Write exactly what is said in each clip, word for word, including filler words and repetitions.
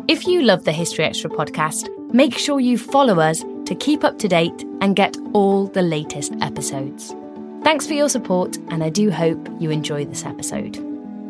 If you love the History Extra podcast, make sure you follow us to keep up to date and get all the latest episodes. Thanks for your support, and I do hope you enjoy this episode.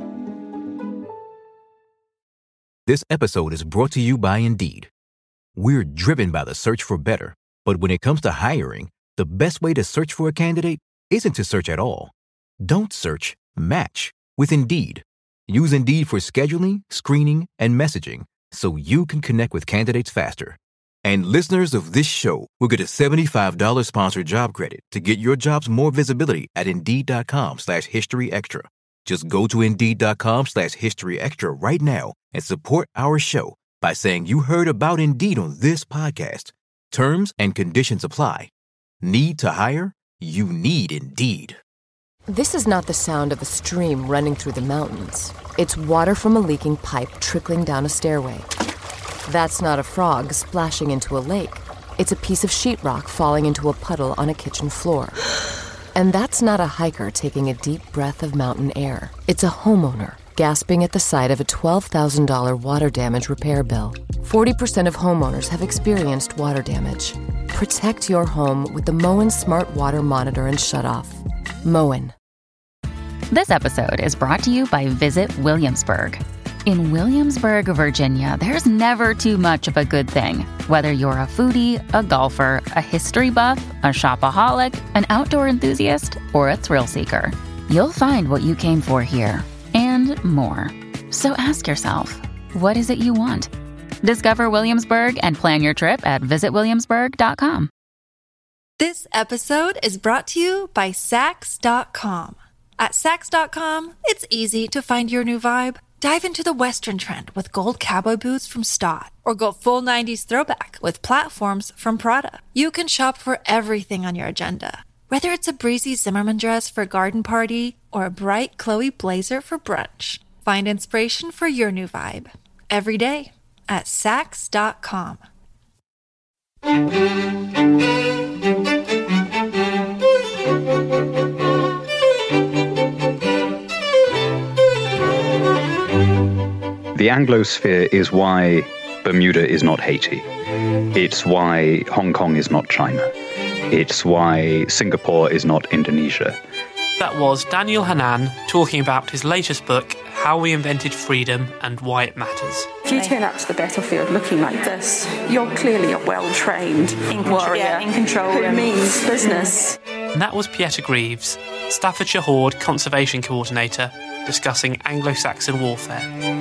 This episode is brought to you by Indeed. We're driven by the search for better, but when it comes to hiring, the best way to search for a candidate isn't to search at all. Don't search, match with Indeed. Use Indeed for scheduling, screening, and messaging so you can connect with candidates faster. And listeners of this show will get a seventy-five dollars sponsored job credit to get your jobs more visibility at Indeed.com slash History Extra. Just go to Indeed.com slash History Extra right now and support our show by saying you heard about Indeed on this podcast. Terms and conditions apply. Need to hire? You need Indeed. This is not the sound of a stream running through the mountains. It's water from a leaking pipe trickling down a stairway. That's not a frog splashing into a lake. It's a piece of sheetrock falling into a puddle on a kitchen floor. And that's not a hiker taking a deep breath of mountain air. It's a homeowner gasping at the sight of a twelve thousand dollars water damage repair bill. forty percent of homeowners have experienced water damage. Protect your home with the Moen Smart Water Monitor and Shutoff. Moen. This episode is brought to you by Visit Williamsburg. In Williamsburg, Virginia, there's never too much of a good thing. Whether you're a foodie, a golfer, a history buff, a shopaholic, an outdoor enthusiast, or a thrill seeker, you'll find what you came for here and more. So ask yourself, what is it you want? Discover Williamsburg and plan your trip at visit williamsburg dot com. This episode is brought to you by Saks dot com. At Saks dot com, it's easy to find your new vibe. Dive into the Western trend with gold cowboy boots from Stott, or go full nineties throwback with platforms from Prada. You can shop for everything on your agenda, whether it's a breezy Zimmermann dress for a garden party or a bright Chloe blazer for brunch. Find inspiration for your new vibe every day at Saks dot com. The Anglosphere is why Bermuda is not Haiti. It's why Hong Kong is not China. It's why Singapore is not Indonesia. That was Daniel Hannan talking about his latest book, How We Invented Freedom and Why It Matters. If you turn up to the battlefield looking like this, you're clearly a well-trained in warrior yeah, in control who means business. And that was Pieta Greaves, Staffordshire Horde Conservation Coordinator, discussing Anglo-Saxon warfare.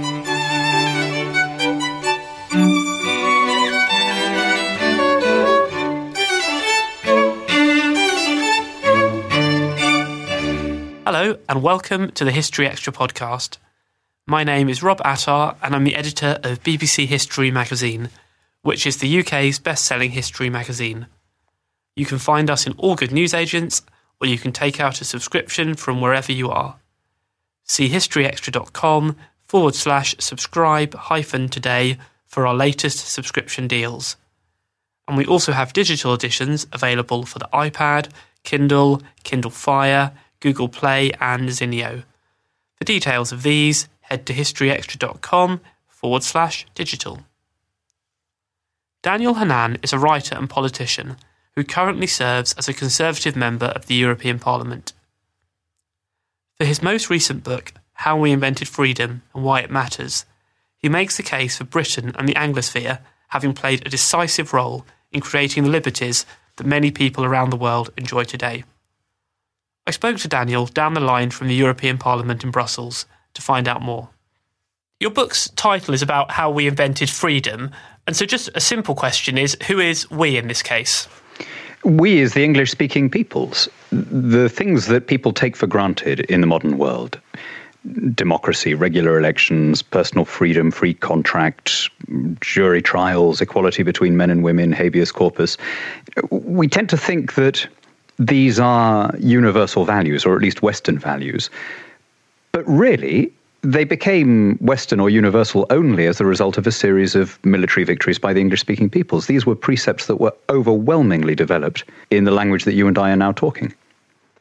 Hello and welcome to the History Extra podcast. My name is Rob Attar and I'm the editor of B B C History magazine, which is the U K's best-selling history magazine. You can find us in all good newsagents, or you can take out a subscription from wherever you are. See historyextra.com forward slash subscribe hyphen today for our latest subscription deals. And we also have digital editions available for the iPad, Kindle, Kindle Fire, Google Play and Zinio. For details of these, head to historyextra.com forward slash digital. Daniel Hannan is a writer and politician who currently serves as a Conservative member of the European Parliament. For his most recent book, How We Invented Freedom and Why It Matters, he makes the case for Britain and the Anglosphere having played a decisive role in creating the liberties that many people around the world enjoy today. I spoke to Daniel down the line from the European Parliament in Brussels to find out more. Your book's title is about how we invented freedom, and so just a simple question is, who is we in this case? We is the English-speaking peoples. The things that people take for granted in the modern world, democracy, regular elections, personal freedom, free contract, jury trials, equality between men and women, habeas corpus, we tend to think that these are universal values, or at least Western values. But really, they became Western or universal only as the result of a series of military victories by the English-speaking peoples. These were precepts that were overwhelmingly developed in the language that you and I are now talking.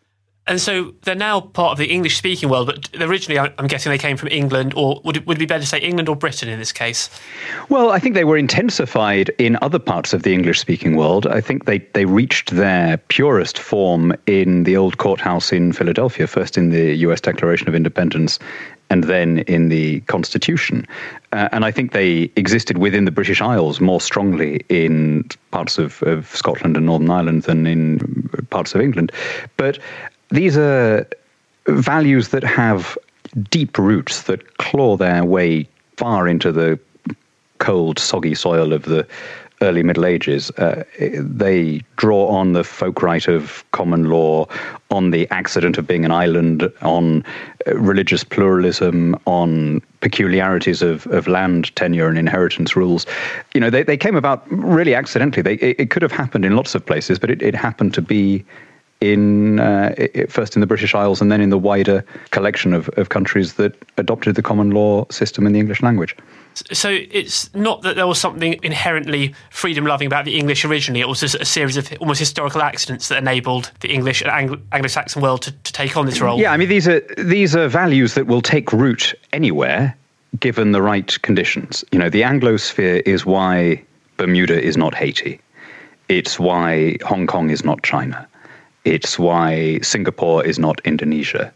And so they're now part of the English-speaking world, but originally I'm guessing they came from England, or would it, would it be better to say England or Britain in this case? Well, I think they were intensified in other parts of the English-speaking world. I think they, they reached their purest form in the old courthouse in Philadelphia, first in the U S Declaration of Independence and then in the Constitution. Uh, and I think they existed within the British Isles more strongly in parts of, of Scotland and Northern Ireland than in parts of England. But these are values that have deep roots that claw their way far into the cold, soggy soil of the early Middle Ages. Uh, they draw on the folk right of common law, on the accident of being an island, on religious pluralism, on peculiarities of, of land tenure and inheritance rules. You know, they, they came about really accidentally. They, it, it could have happened in lots of places, but it, it happened to be in uh, it, first in the British Isles and then in the wider collection of, of countries that adopted the common law system in the English language. So it's not that there was something inherently freedom-loving about the English originally. It was just a series of almost historical accidents that enabled the English and Anglo- Anglo-Saxon world to, to take on this role. Yeah, I mean, these are these are values that will take root anywhere, given the right conditions. You know, the Anglosphere is why Bermuda is not Haiti. It's why Hong Kong is not China. It's why Singapore is not Indonesia.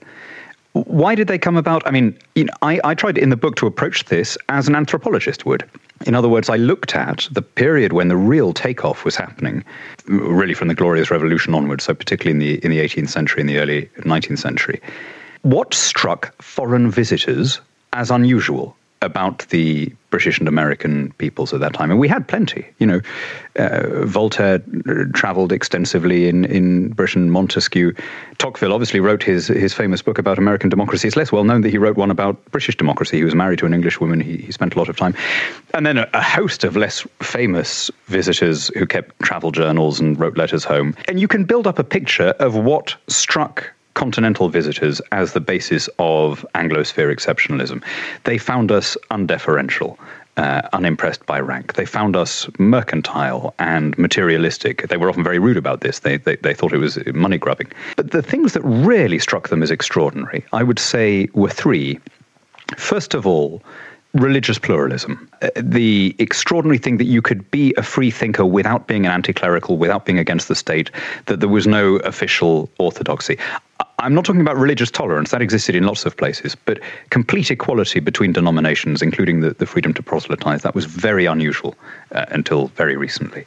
Why did they come about? I mean, you know, I, I tried in the book to approach this as an anthropologist would. In other words, I looked at the period when the real takeoff was happening, really from the Glorious Revolution onwards, so particularly in the in the eighteenth century and the early nineteenth century. What struck foreign visitors as unusual about the British and American peoples at that time? And we had plenty. You know, uh, Voltaire travelled extensively in, in Britain. Montesquieu. Tocqueville obviously wrote his, his famous book about American democracy. It's less well known that he wrote one about British democracy. He was married to an English woman. He, he spent a lot of time. And then a, a host of less famous visitors who kept travel journals and wrote letters home. And you can build up a picture of what struck continental visitors as the basis of Anglosphere exceptionalism. They found us undeferential, uh, unimpressed by rank. They found us mercantile and materialistic. They were often very rude about this. They, they, they thought it was money grubbing. But the things that really struck them as extraordinary, I would say, were three. First of all, religious pluralism. Uh, the extraordinary thing that you could be a free thinker without being an anti-clerical, without being against the state, that there was no official orthodoxy. I'm not talking about religious tolerance. That existed in lots of places, but complete equality between denominations, including the, the freedom to proselytize, that was very unusual uh, until very recently.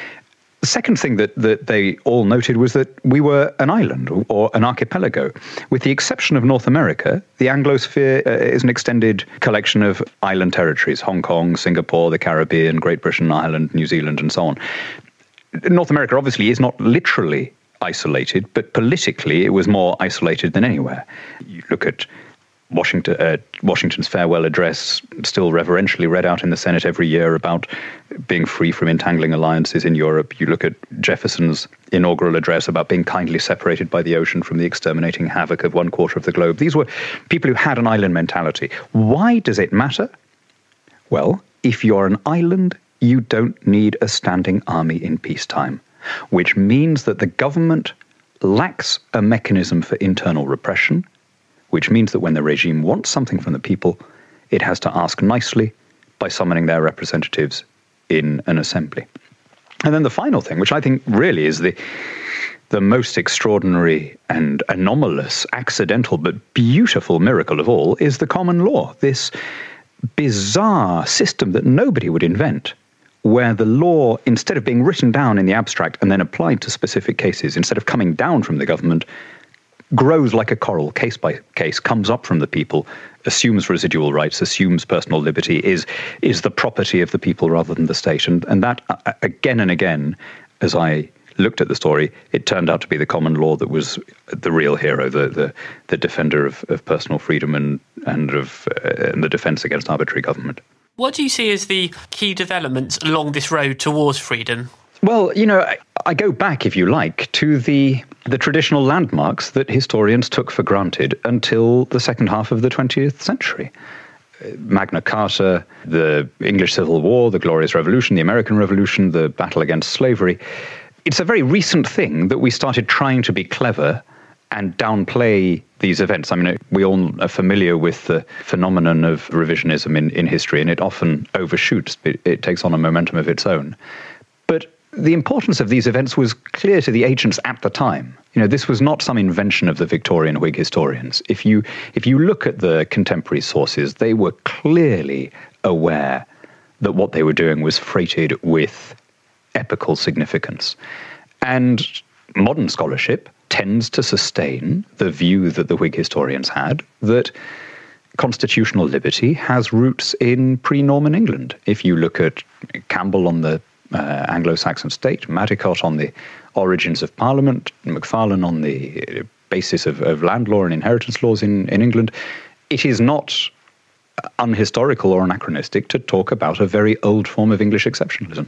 The second thing that, that they all noted was that we were an island or an archipelago. With the exception of North America, the Anglosphere uh, is an extended collection of island territories, Hong Kong, Singapore, the Caribbean, Great Britain, Ireland, New Zealand, and so on. North America obviously is not literally isolated, but politically it was more isolated than anywhere. You look at Washington, uh, Washington's farewell address, still reverentially read out in the Senate every year about being free from entangling alliances in Europe. You look at Jefferson's inaugural address about being kindly separated by the ocean from the exterminating havoc of one quarter of the globe. These were people who had an island mentality. Why does it matter? Well, if you're an island, you don't need a standing army in peacetime, which means that the government lacks a mechanism for internal repression, which means that when the regime wants something from the people, it has to ask nicely by summoning their representatives in an assembly. And then the final thing, which I think really is the the most extraordinary and anomalous, accidental, but beautiful miracle of all, is the common law, this bizarre system that nobody would invent, where the law, instead of being written down in the abstract and then applied to specific cases, instead of coming down from the government, grows like a coral, case by case, comes up from the people, assumes residual rights, assumes personal liberty, is is the property of the people rather than the state. And, and that, uh, again and again, as I looked at the story, it turned out to be the common law that was the real hero, the the, the defender of, of personal freedom and, and, of, uh, and the defence against arbitrary government. What do you see as the key developments along this road towards freedom? Well, you know, I, I go back, if you like, to the the traditional landmarks that historians took for granted until the second half of the twentieth century. Magna Carta, the English Civil War, the Glorious Revolution, the American Revolution, the battle against slavery. It's a very recent thing that we started trying to be clever and downplay these events. I mean, we all are familiar with the phenomenon of revisionism in, in history, and it often overshoots. It, it takes on a momentum of its own. But the importance of these events was clear to the agents at the time. You know, this was not some invention of the Victorian Whig historians. If you if you look at the contemporary sources, they were clearly aware that what they were doing was freighted with epical significance. And modern scholarship tends to sustain the view that the Whig historians had, that constitutional liberty has roots in pre-Norman England. If you look at Campbell on the uh, Anglo-Saxon state, Madicott on the origins of Parliament, Macfarlane on the basis of, of land law and inheritance laws in, in England, it is not unhistorical or anachronistic to talk about a very old form of English exceptionalism.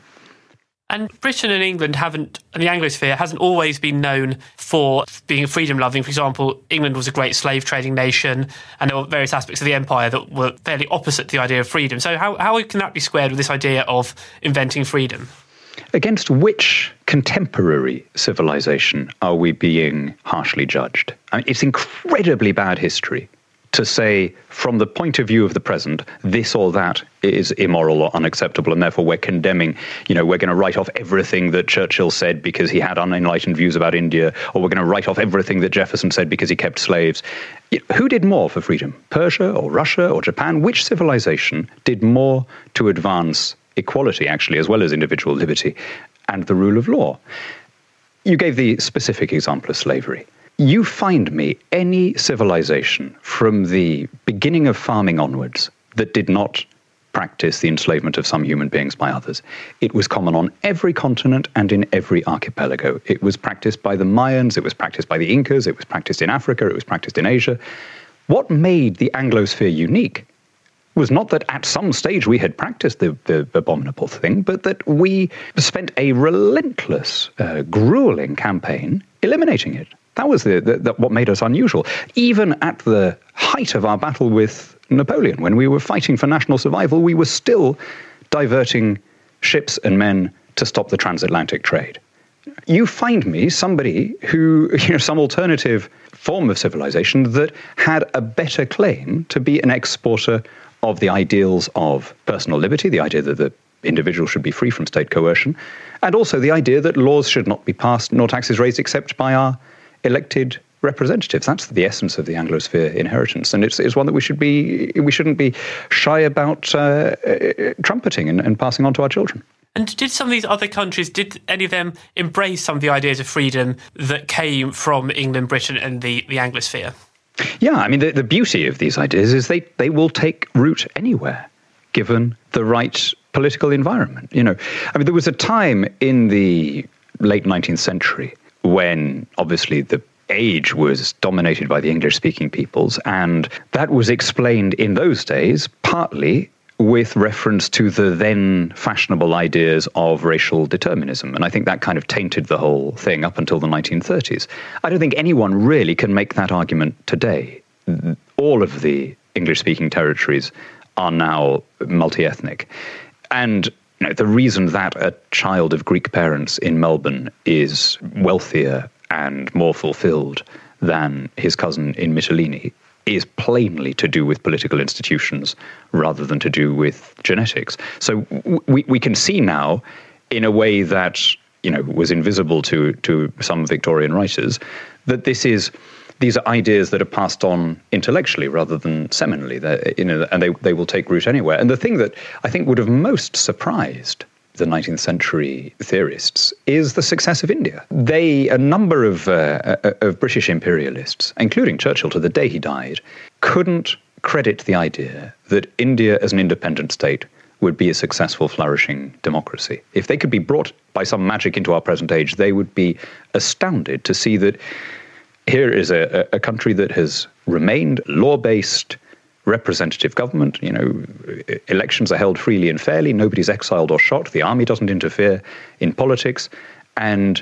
And Britain and England haven't, and the Anglosphere hasn't always been known for being freedom-loving. For example, England was a great slave-trading nation, and there were various aspects of the empire that were fairly opposite to the idea of freedom. So how, how can that be squared with this idea of inventing freedom? Against which contemporary civilization are we being harshly judged? I mean, it's incredibly bad history to say, from the point of view of the present, this or that is immoral or unacceptable, and therefore we're condemning, you know, we're going to write off everything that Churchill said because he had unenlightened views about India, or we're going to write off everything that Jefferson said because he kept slaves. Who did more for freedom? Persia or Russia or Japan? Which civilization did more to advance equality, actually, as well as individual liberty and the rule of law? You gave the specific example of slavery. You find me any civilization from the beginning of farming onwards that did not practice the enslavement of some human beings by others. It was common on every continent and in every archipelago. It was practiced by the Mayans, it was practiced by the Incas, it was practiced in Africa, it was practiced in Asia. What made the Anglosphere unique was not that at some stage we had practiced the, the abominable thing, but that we spent a relentless, uh, grueling campaign eliminating it. That was the, the, the, what made us unusual. Even at the height of our battle with Napoleon, when we were fighting for national survival, we were still diverting ships and men to stop the transatlantic trade. You find me somebody who, you know, some alternative form of civilization that had a better claim to be an exporter of the ideals of personal liberty, the idea that the individual should be free from state coercion, and also the idea that laws should not be passed nor taxes raised except by our elected representatives. That's the essence of the Anglosphere inheritance, and it's, it's one that we should be we shouldn't be shy about uh, uh, trumpeting and, and passing on to our children. And did some of these other countries, did any of them embrace some of the ideas of freedom that came from England, Britain, and the, the Anglosphere? Yeah, I mean, the, the beauty of these ideas is they, they will take root anywhere, given the right political environment. You know, I mean, there was a time in the late nineteenth century when obviously the age was dominated by the English-speaking peoples, and that was explained in those days partly with reference to the then fashionable ideas of racial determinism. And I think that kind of tainted the whole thing up until the nineteen thirties. I don't think anyone really can make that argument today. All of the English-speaking territories are now multi-ethnic. And you know, the reason that a child of Greek parents in Melbourne is wealthier and more fulfilled than his cousin in Mytilene is plainly to do with political institutions rather than to do with genetics. So we we can see now, in a way that you know was invisible to to some Victorian writers, that this is these are ideas that are passed on intellectually rather than seminally. They're, you know, and they they will take root anywhere. And the thing that I think would have most surprised the nineteenth century theorists is the success of India. They, a number of, uh, of British imperialists, including Churchill to the day he died, couldn't credit the idea that India as an independent state would be a successful, flourishing democracy. If they could be brought by some magic into our present age, they would be astounded to see that here is a, a country that has remained law-based, representative government. You know, elections are held freely and fairly. Nobody's exiled or shot. The army doesn't interfere in politics. And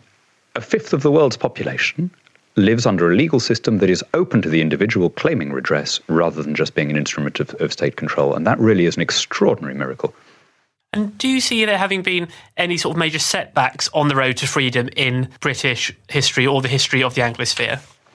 a fifth of the world's population lives under a legal system that is open to the individual claiming redress rather than just being an instrument of, of state control. And that really is an extraordinary miracle. And do you see there having been any sort of major setbacks on the road to freedom in British history or the history of the Anglosphere?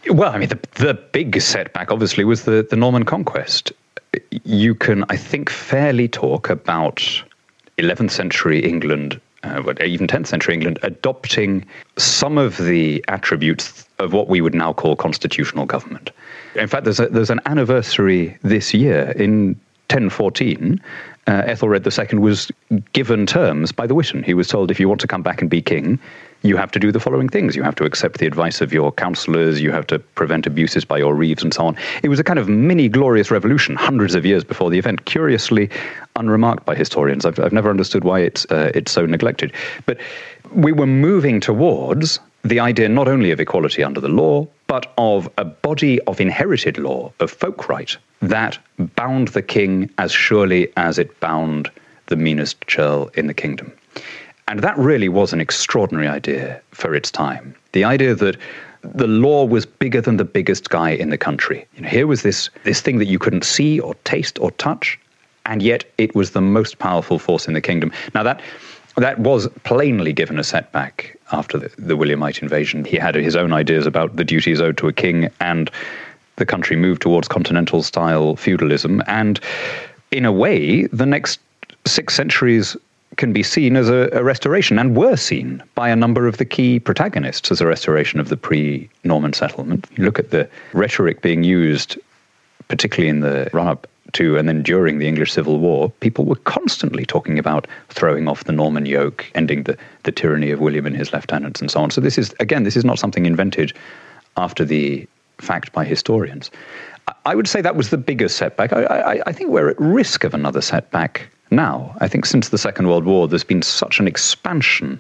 Well, I mean, the, the big setback, obviously, was the, the Norman conquest. You can, I think, fairly talk about eleventh century England, uh, even tenth century England, adopting some of the attributes of what we would now call constitutional government. In fact, there's a, there's an anniversary this year. In ten fourteen, uh, Ethelred the Second was given terms by the Witan. He was told, if you want to come back and be king, you have to do the following things. You have to accept the advice of your councillors, you have to prevent abuses by your reeves, and so on. It was a kind of mini-glorious revolution, hundreds of years before the event, curiously unremarked by historians. I've, I've never understood why it's, uh, it's so neglected. But we were moving towards the idea not only of equality under the law, but of a body of inherited law, of folk right, that bound the king as surely as it bound the meanest churl in the kingdom. And that really was an extraordinary idea for its time. The idea that the law was bigger than the biggest guy in the country. You know, here was this, this thing that you couldn't see or taste or touch, and yet it was the most powerful force in the kingdom. Now that that was plainly given a setback after the, the Williamite invasion. He had his own ideas about the duties owed to a king, and the country moved towards continental-style feudalism. And in a way, the next six centuries can be seen as a, a restoration, and were seen by a number of the key protagonists as a restoration of the pre-Norman settlement. You look at the rhetoric being used, particularly in the run-up to and then during the English Civil War. People were constantly talking about throwing off the Norman yoke, ending the, the tyranny of William and his lieutenants, and so on. So this is, again, this is not something invented after the fact by historians. I would say that was the biggest setback. I, I, I think we're at risk of another setback now. I think since the Second World War, there's been such an expansion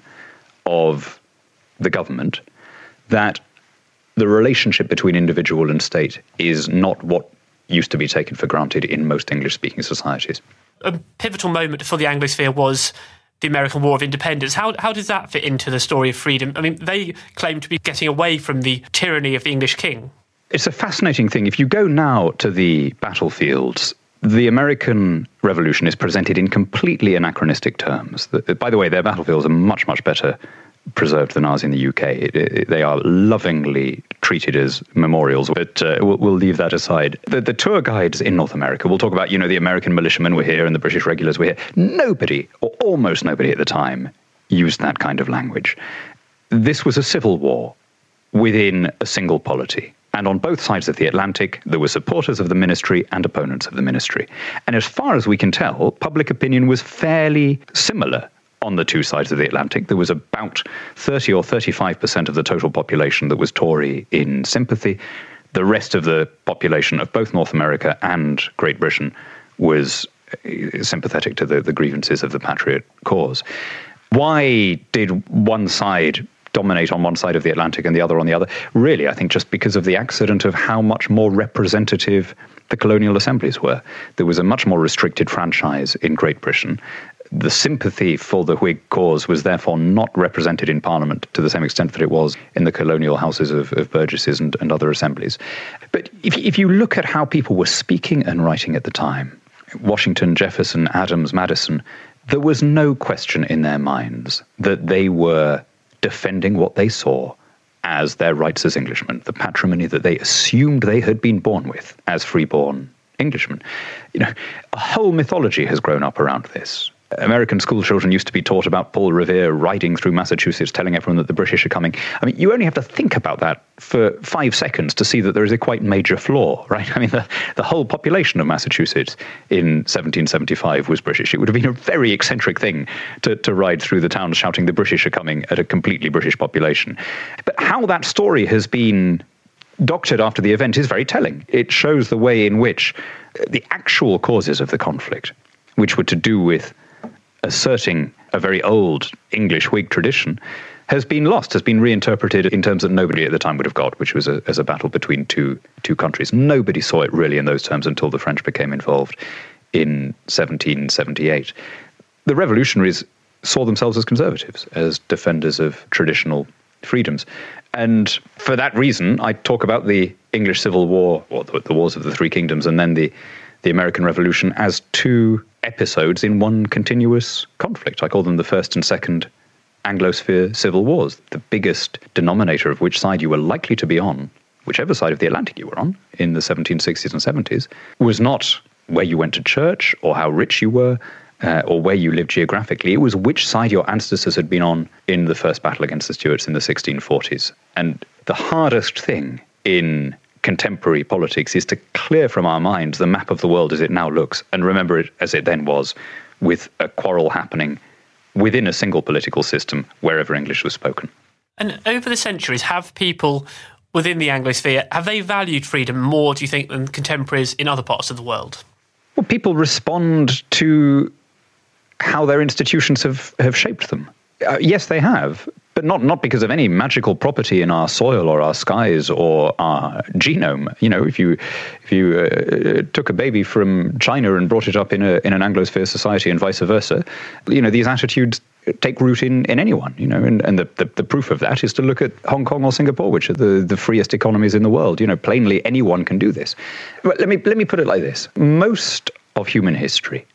of the government that the relationship between individual and state is not what used to be taken for granted in most English-speaking societies. A pivotal moment for the Anglosphere was the American War of Independence. How how does that fit into the story of freedom? I mean, they claim to be getting away from the tyranny of the English king. It's a fascinating thing. If you go now to the battlefields, the American Revolution is presented in completely anachronistic terms. By the way, their battlefields are much, much better preserved than ours in the U K. It, it, they are lovingly treated as memorials, but uh, we'll, we'll leave that aside. The, the tour guides in North America will talk about, you know, the American militiamen were here and the British regulars were here. Nobody, or almost nobody at the time, used that kind of language. This was a civil war within a single polity. And on both sides of the Atlantic, there were supporters of the ministry and opponents of the ministry. And as far as we can tell, public opinion was fairly similar on the two sides of the Atlantic. There was about thirty or thirty-five percent of the total population that was Tory in sympathy. The rest of the population of both North America and Great Britain was sympathetic to the, the grievances of the Patriot cause. Why did one side dominate on one side of the Atlantic and the other on the other? Really, I think just because of the accident of how much more representative the colonial assemblies were. There was a much more restricted franchise in Great Britain. The sympathy for the Whig cause was therefore not represented in Parliament to the same extent that it was in the colonial houses of, of burgesses and, and other assemblies. But if, if you look at how people were speaking and writing at the time, Washington, Jefferson, Adams, Madison, there was no question in their minds that they were defending what they saw as their rights as Englishmen, the patrimony that they assumed they had been born with as freeborn Englishmen. You know, a whole mythology has grown up around this. American school children used to be taught about Paul Revere riding through Massachusetts, telling everyone that the British are coming. I mean, you only have to think about that for five seconds to see that there is a quite major flaw, right? I mean, the, the whole population of Massachusetts in seventeen seventy-five was British. It would have been a very eccentric thing to, to ride through the towns shouting the British are coming at a completely British population. But how that story has been doctored after the event is very telling. It shows the way in which the actual causes of the conflict, which were to do with asserting a very old English Whig tradition, has been lost, has been reinterpreted in terms that nobody at the time would have got, which was a, as a battle between two two countries. Nobody saw it really in those terms until the French became involved in seventeen seventy-eight. The revolutionaries saw themselves as conservatives, as defenders of traditional freedoms. And for that reason, I talk about the English Civil War, or the, the Wars of the Three Kingdoms, and then the, the American Revolution as two episodes in one continuous conflict. I call them the First and Second Anglosphere Civil Wars, the biggest denominator of which side you were likely to be on whichever side of the Atlantic you were on in the seventeen sixties and seventies, was not where you went to church or how rich you were uh, or where you lived geographically. It was which side your ancestors had been on in the first battle against the Stuarts in the sixteen forties. And the hardest thing in contemporary politics is to clear from our minds the map of the world as it now looks and remember it as it then was, with a quarrel happening within a single political system wherever English was spoken. And over the centuries, have people within the Anglosphere, have they valued freedom more, do you think, than contemporaries in other parts of the world? Well, people respond to how their institutions have, have shaped them. Uh, yes, they have, but not, not because of any magical property in our soil or our skies or our genome. You know, if you if you uh, took a baby from China and brought it up in a in an Anglosphere society and vice versa, you know, these attitudes take root in, in anyone, you know, and, and the, the, the proof of that is to look at Hong Kong or Singapore, which are the, the freest economies in the world. You know, plainly anyone can do this. But let me let me put it like this. Most of human history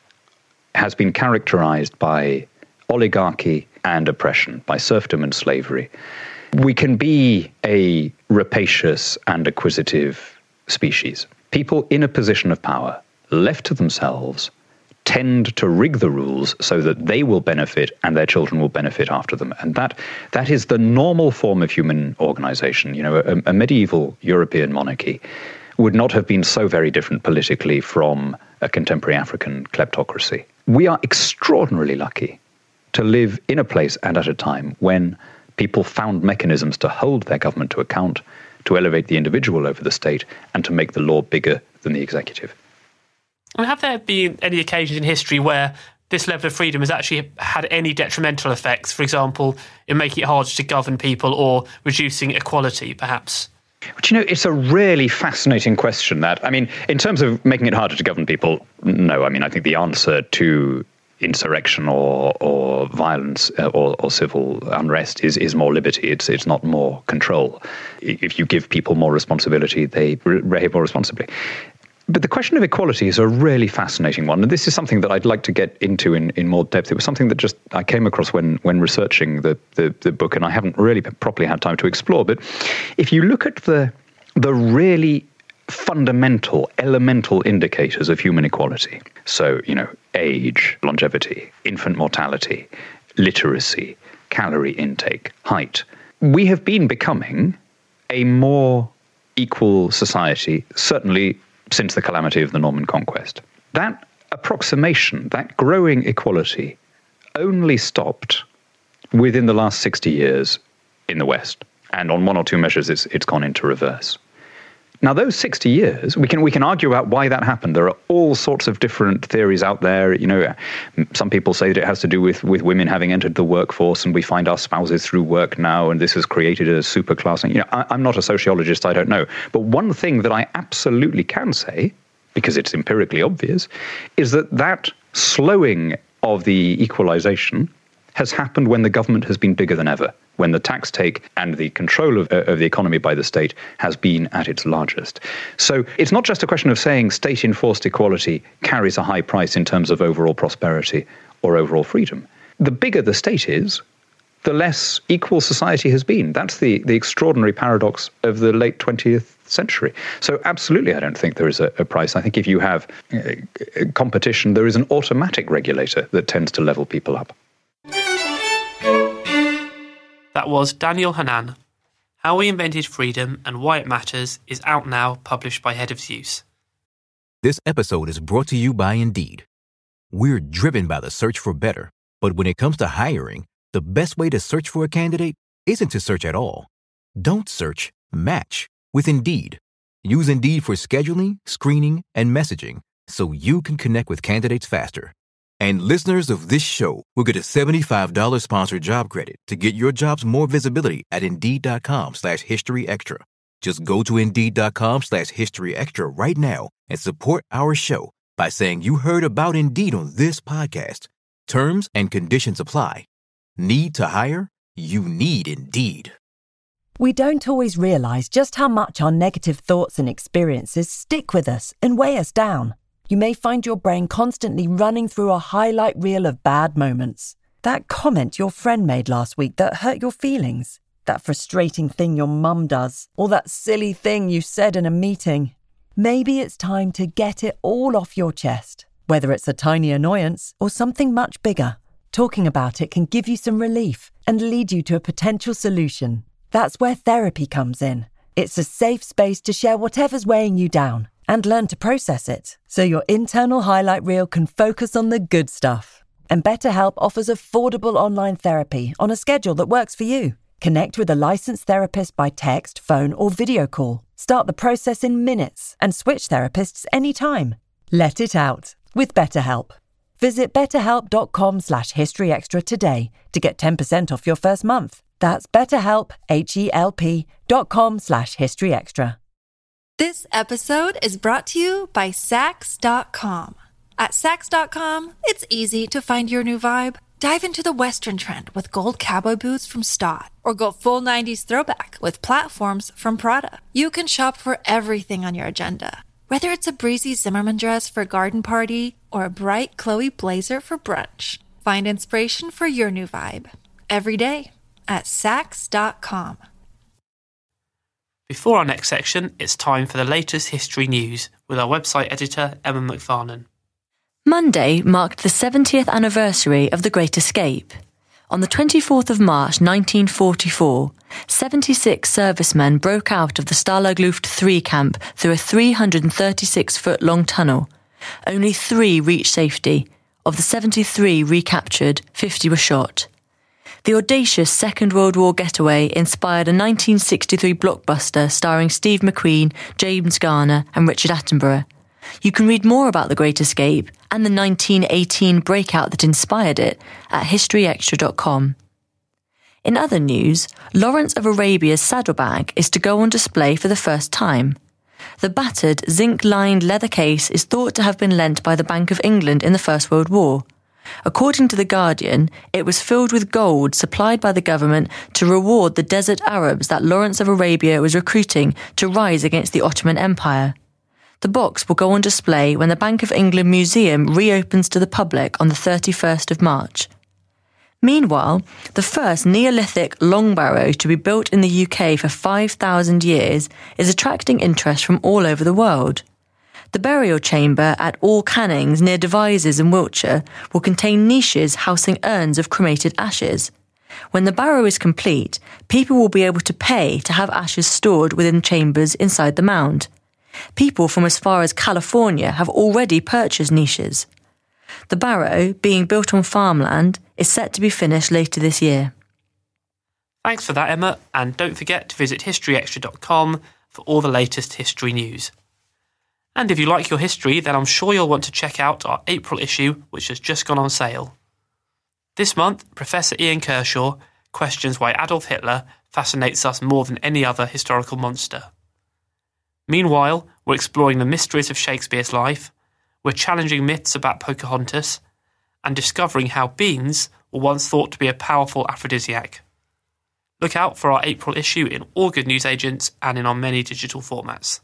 has been characterized by oligarchy and oppression, by serfdom and slavery. We can be a rapacious and acquisitive species. People in a position of power, left to themselves, tend to rig the rules so that they will benefit and their children will benefit after them. And that that is the normal form of human organization. You know, a, a medieval European monarchy would not have been so very different politically from a contemporary African kleptocracy. We are extraordinarily lucky to live in a place and at a time when people found mechanisms to hold their government to account, to elevate the individual over the state, and to make the law bigger than the executive. And have there been any occasions in history where this level of freedom has actually had any detrimental effects, for example, in making it harder to govern people or reducing equality, perhaps? But, you know, it's a really fascinating question that, I mean, in terms of making it harder to govern people, no. I mean, I think the answer to insurrection or or violence uh, or, or civil unrest is, is more liberty. It's it's not more control. If you give people more responsibility, they behave more responsibly. But the question of equality is a really fascinating one. And this is something that I'd like to get into in, in more depth. It was something that just I came across when when researching the, the, the book, and I haven't really properly had time to explore. But if you look at the the really fundamental, elemental indicators of human equality, so, you know, age, longevity, infant mortality, literacy, calorie intake, height, we have been becoming a more equal society, certainly since the calamity of the Norman Conquest. That approximation, that growing equality, only stopped within the last sixty years in the West. And on one or two measures, it's, it's gone into reverse. Now, those sixty years, we can we can argue about why that happened. There are all sorts of different theories out there. You know, some people say that it has to do with, with women having entered the workforce and we find our spouses through work now, and this has created a superclass. You know, I, I'm not a sociologist, I don't know. But one thing that I absolutely can say, because it's empirically obvious, is that that slowing of the equalization has happened when the government has been bigger than ever, when the tax take and the control of, uh, of the economy by the state has been at its largest. So it's not just a question of saying state-enforced equality carries a high price in terms of overall prosperity or overall freedom. The bigger the state is, the less equal society has been. That's the, the extraordinary paradox of the late twentieth century. So absolutely, I don't think there is a, a price. I think if you have uh, competition, there is an automatic regulator that tends to level people up. That was Daniel Hannan. How We Invented Freedom and Why It Matters is out now, published by Head of Zeus. This episode is brought to you by Indeed. We're driven by the search for better, but when it comes to hiring, the best way to search for a candidate isn't to search at all. Don't search, match with Indeed. Use Indeed for scheduling, screening, and messaging so you can connect with candidates faster. And listeners of this show will get a seventy-five dollars sponsored job credit to get your jobs more visibility at Indeed.com slash History Extra. Just go to Indeed.com slash History Extra right now and support our show by saying you heard about Indeed on this podcast. Terms and conditions apply. Need to hire? You need Indeed. We don't always realize just how much our negative thoughts and experiences stick with us and weigh us down. You may find your brain constantly running through a highlight reel of bad moments. That comment your friend made last week that hurt your feelings. That frustrating thing your mum does, or that silly thing you said in a meeting. Maybe it's time to get it all off your chest, whether it's a tiny annoyance or something much bigger. Talking about it can give you some relief and lead you to a potential solution. That's where therapy comes in. It's a safe space to share whatever's weighing you down and learn to process it, so your internal highlight reel can focus on the good stuff. And BetterHelp offers affordable online therapy on a schedule that works for you. Connect with a licensed therapist by text, phone, or video call. Start the process in minutes and switch therapists anytime. Let it out with BetterHelp. Visit betterhelp.com slash historyextra today to get ten percent off your first month. That's betterhelp, H-E-L-P dot com slash historyextra. This episode is brought to you by Sax dot com. At Sax dot com, it's easy to find your new vibe. Dive into the Western trend with gold cowboy boots from Stott, or go full nineties throwback with platforms from Prada. You can shop for everything on your agenda, whether it's a breezy Zimmermann dress for a garden party or a bright Chloe blazer for brunch. Find inspiration for your new vibe every day at Sax dot com. Before our next section, it's time for the latest history news with our website editor, Emma McFarlane. Monday marked the seventieth anniversary of The Great Escape. On the twenty-fourth of March nineteen forty-four, seventy-six servicemen broke out of the Stalag Luft three camp through a three hundred thirty-six foot long tunnel. Only three reached safety. Of the seventy-three recaptured, fifty were shot. The audacious Second World War getaway inspired a nineteen sixty-three blockbuster starring Steve McQueen, James Garner and Richard Attenborough. You can read more about The Great Escape and the nineteen eighteen breakout that inspired it at history extra dot com. In other news, Lawrence of Arabia's saddlebag is to go on display for the first time. The battered, zinc-lined leather case is thought to have been lent by the Bank of England in the First World War. According to The Guardian, it was filled with gold supplied by the government to reward the desert Arabs that Lawrence of Arabia was recruiting to rise against the Ottoman Empire. The box will go on display when the Bank of England Museum reopens to the public on the thirty-first of March. Meanwhile, the first Neolithic long barrow to be built in the U K for five thousand years is attracting interest from all over the world. The burial chamber at All Cannings near Devizes in Wiltshire will contain niches housing urns of cremated ashes. When the barrow is complete, people will be able to pay to have ashes stored within chambers inside the mound. People from as far as California have already purchased niches. The barrow, being built on farmland, is set to be finished later this year. Thanks for that, Emma, and don't forget to visit history extra dot com for all the latest history news. And if you like your history, then I'm sure you'll want to check out our April issue, which has just gone on sale. This month, Professor Ian Kershaw questions why Adolf Hitler fascinates us more than any other historical monster. Meanwhile, we're exploring the mysteries of Shakespeare's life, we're challenging myths about Pocahontas, and discovering how beans were once thought to be a powerful aphrodisiac. Look out for our April issue in all good newsagents and in our many digital formats.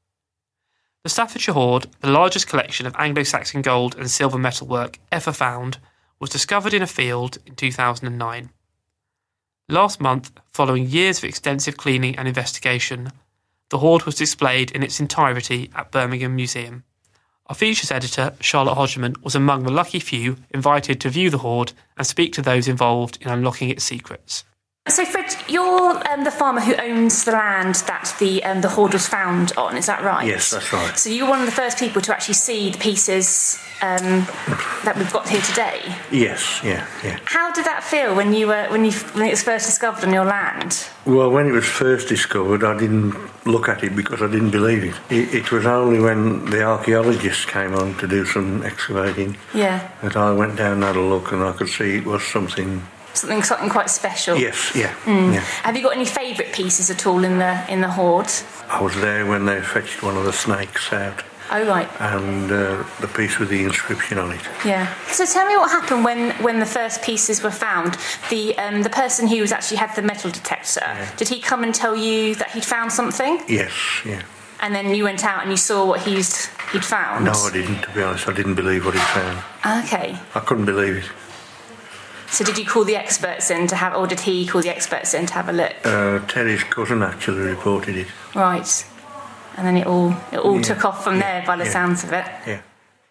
The Staffordshire Hoard, the largest collection of Anglo-Saxon gold and silver metalwork ever found, was discovered in a field in two thousand nine. Last month, following years of extensive cleaning and investigation, the hoard was displayed in its entirety at Birmingham Museum. Our features editor, Charlotte Hodgman, was among the lucky few invited to view the hoard and speak to those involved in unlocking its secrets. So, Fred, you're um, the farmer who owns the land that the um, the hoard was found on, is that right? Yes, that's right. So you're one of the first people to actually see the pieces um, that we've got here today? Yes, yeah, yeah. How did that feel when you were when you when it was first discovered on your land? Well, when it was first discovered, I didn't look at it because I didn't believe it. It, it was only when the archaeologists came on to do some excavating yeah. that I went down and had a look, and I could see it was something... Something, something quite special. Yes, yeah, mm. yeah. Have you got any favourite pieces at all in the in the hoard? I was there when they fetched one of the snakes out. Oh right. And uh, the piece with the inscription on it. Yeah. So tell me what happened when, when the first pieces were found. The um, the person who was actually had the metal detector. Yeah. Did he come and tell you that he'd found something? Yes. Yeah. And then you went out and you saw what he'd he'd found. No, I didn't. To be honest, I didn't believe what he'd found. Okay. I couldn't believe it. So did you call the experts in to have, or did he call the experts in to have a look? Uh, Terry's cousin actually reported it. Right. And then it all it all Yeah. took off from Yeah. there by the Yeah. sounds of it. Yeah.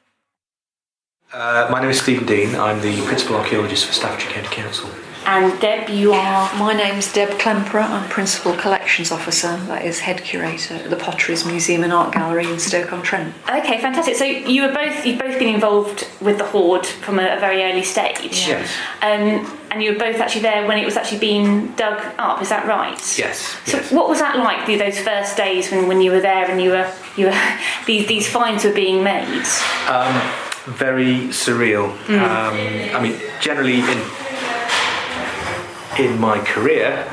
Uh, my name is Stephen Dean. I'm the Principal Archaeologist for Staffordshire County Council. And Deb, you are... My name's Deb Klemperer. I'm Principal Collections Officer, that is Head Curator at the Potteries Museum and Art Gallery in Stoke-on-Trent. Okay, fantastic. So you were both, you've both been involved with the hoard from a, a very early stage. Yes. Um, and you were both actually there when it was actually being dug up, is that right? Yes. So yes. what was that like, the, those first days when, when you were there and you were, you were these, these finds were being made? Um, very surreal. Mm. Um, I mean, generally in in my career,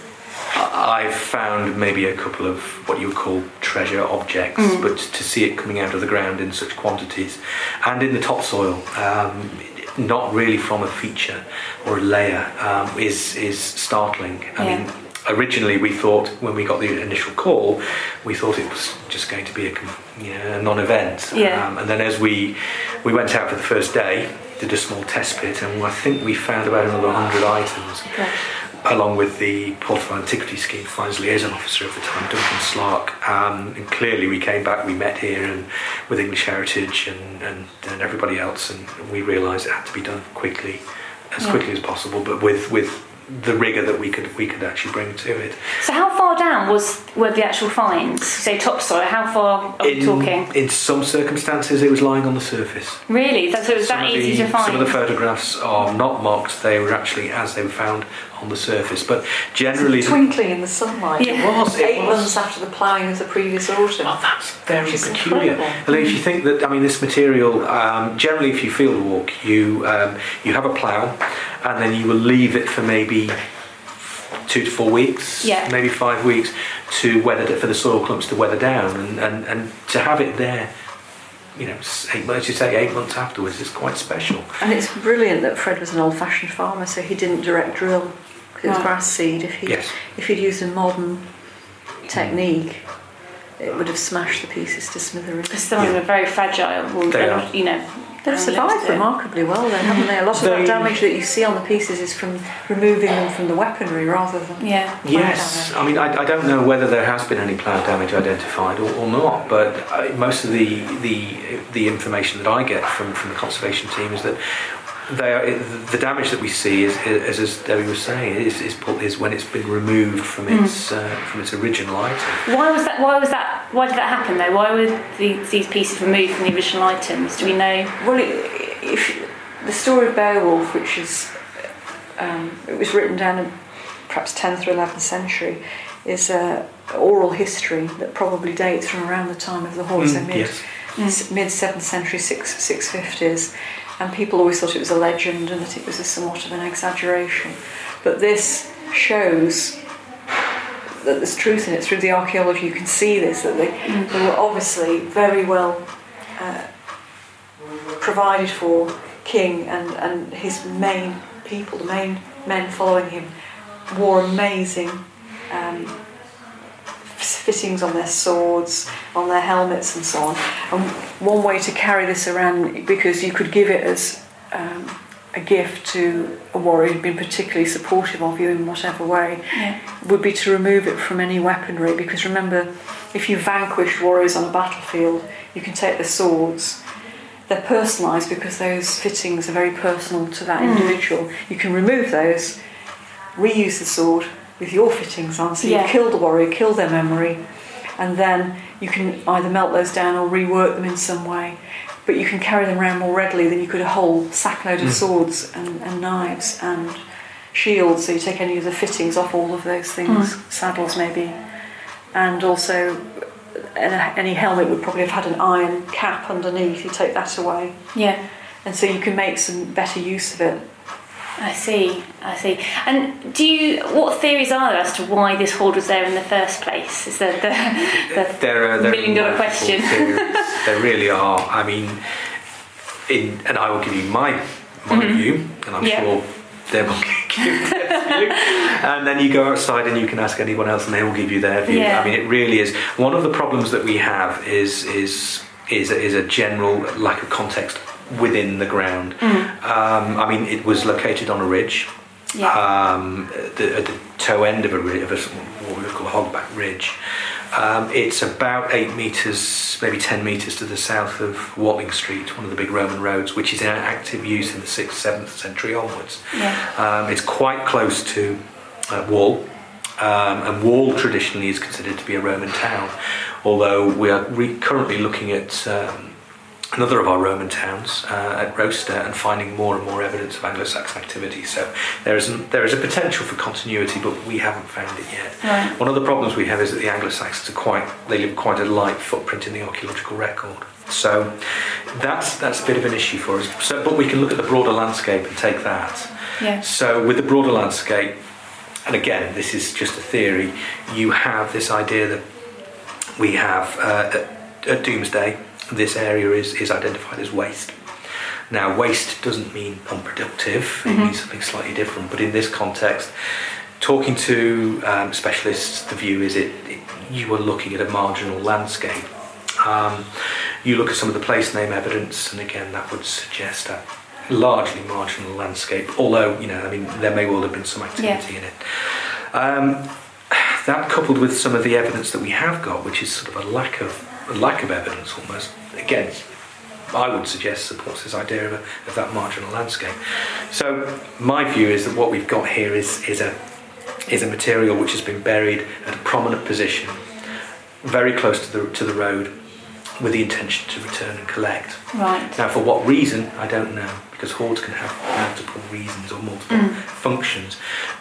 I've found maybe a couple of what you would call treasure objects, Mm. but to see it coming out of the ground in such quantities and in the topsoil, um, not really from a feature or a layer, um, is is startling. I Yeah. mean, originally we thought, when we got the initial call, we thought it was just going to be a, you know, a non-event. Yeah. Um, and then as we we went out for the first day, did a small test pit, and I think we found about another one hundred items. Okay. Along with the Portable Antiquity Scheme Finds Liaison Officer at the time, Duncan Slark. Um, and clearly we came back, we met here and with English Heritage and, and, and everybody else, and we realised it had to be done quickly, as Yeah. quickly as possible, but with, with the rigour that we could we could actually bring to it. So how far down was were the actual finds? Say topsoil, how far are we In, talking? in some circumstances it was lying on the surface. Really? So it was Some that of easy the- to find? Some of the photographs are not mocked, they were actually as they were found on the surface, but generally... Twinkling in the sunlight. Yeah. It was, it Eight was. months after the ploughing of the previous autumn. Oh, that's very Which is peculiar. incredible. And if you think that, I mean, this material, um, generally if you field walk, you, um, you have a plough and then you will leave it for maybe two to four weeks, Yeah. maybe five weeks, to weather for the soil clumps to weather down, and, and, and to have it there, you know, eight, as you say, eight months afterwards is quite special. And it's brilliant that Fred was an old-fashioned farmer, so he didn't direct drill because it was Right. grass seed. If he Yes. if he'd used a modern technique, it would have smashed the pieces to smithereens. Because some of them are very fragile. Well, They they're are. not, you know. They've um, survived left it. remarkably well, then, haven't they? A lot of that They- damage that you see on the pieces is from removing them from the weaponry rather than Yeah. plough Yes, damage. I mean, I, I don't know whether there has been any plough damage identified or, or not, but uh, most of the, the the information that I get from, from the conservation team is that they are, the damage that we see is, is as Debbie was saying, is is, is when it's been removed from its uh, from its original item. Why was that? Why was that? Why did that happen though? Why were the, these pieces removed from the original items? Do we know? Well, it, if the story of Beowulf, which is um, it was written down in perhaps tenth or eleventh century, is a oral history that probably dates from around the time of the horse, so Mm, mid yes. mid seventh century, six six fifties, and people always thought it was a legend and that it was a somewhat of an exaggeration. But this shows that there's truth in it. Through the archaeology, you can see this, that they, Mm. they were obviously very well uh, provided for. King and, and his main people, the main men following him, wore amazing um, fittings on their swords, on their helmets and so on. And one way to carry this around, because you could give it as um, a gift to a warrior who'd been particularly supportive of you in whatever way, Yeah. would be to remove it from any weaponry. Because remember, if you vanquish warriors on a battlefield, you can take their swords. They're personalised because those fittings are very personal to that Mm. individual. You can remove those, reuse the sword with your fittings on, so Yeah. you've killed the warrior, killed their memory, and then you can either melt those down or rework them in some way. But you can carry them around more readily than you could a whole sackload of Mm. swords and, and knives and shields, so you take any of the fittings off all of those things, Mm. saddles maybe, and also any helmet would probably have had an iron cap underneath. You take that away, Yeah. and so you can make some better use of it. I see, I see. And do you? What theories are there as to why this hoard was there in the first place? Is that the, the There are, there million dollar are multiple question? theories. There really are. I mean, in, and I will give you my my Mhm. view, and I'm Yeah. sure Deb will give their view. And then you go outside and you can ask anyone else, and they will give you their view. Yeah. I mean, it really is one of the problems that we have is is is a, is a general lack of context within the ground. Mm. Um, I mean, it was located on a ridge. Yeah. Um, at, the, at the toe end of a ridge, of a, what we would call a hogback ridge. Um, it's about eight metres, maybe ten metres to the south of Watling Street, one of the big Roman roads, which is in active use in the sixth, seventh century onwards. Yeah. Um, it's quite close to uh, Wall, um, and Wall traditionally is considered to be a Roman town, although we are re- currently looking at um, another of our Roman towns, uh, at Rochester, and finding more and more evidence of Anglo-Saxon activity. So there is, an, there is a potential for continuity, but we haven't found it yet. Right. One of the problems we have is that the Anglo-Saxons are quite, they leave quite a light footprint in the archaeological record. So that's that's a bit of an issue for us. So, but we can look at the broader landscape and take that. Yeah. So with the broader landscape, and again, this is just a theory, you have this idea that we have uh, at, at Doomsday, this area is, is identified as waste. Now, waste doesn't mean unproductive, mm-hmm. it means something slightly different, but in this context, talking to um, specialists, the view is it, it you are looking at a marginal landscape. Um, you look at some of the place name evidence, and again, that would suggest a largely marginal landscape, although, you know, I mean, there may well have been some activity yeah. in it. Um, that coupled with some of the evidence that we have got, which is sort of a lack of a lack of evidence almost, again, I would suggest supports this idea of, a, of that marginal landscape. So my view is that what we've got here is, is, a, is a material which has been buried at a prominent position, very close to the, to the road, with the intention to return and collect. Right. Now, for what reason, I don't know, because hoards can have multiple reasons or multiple mm. functions.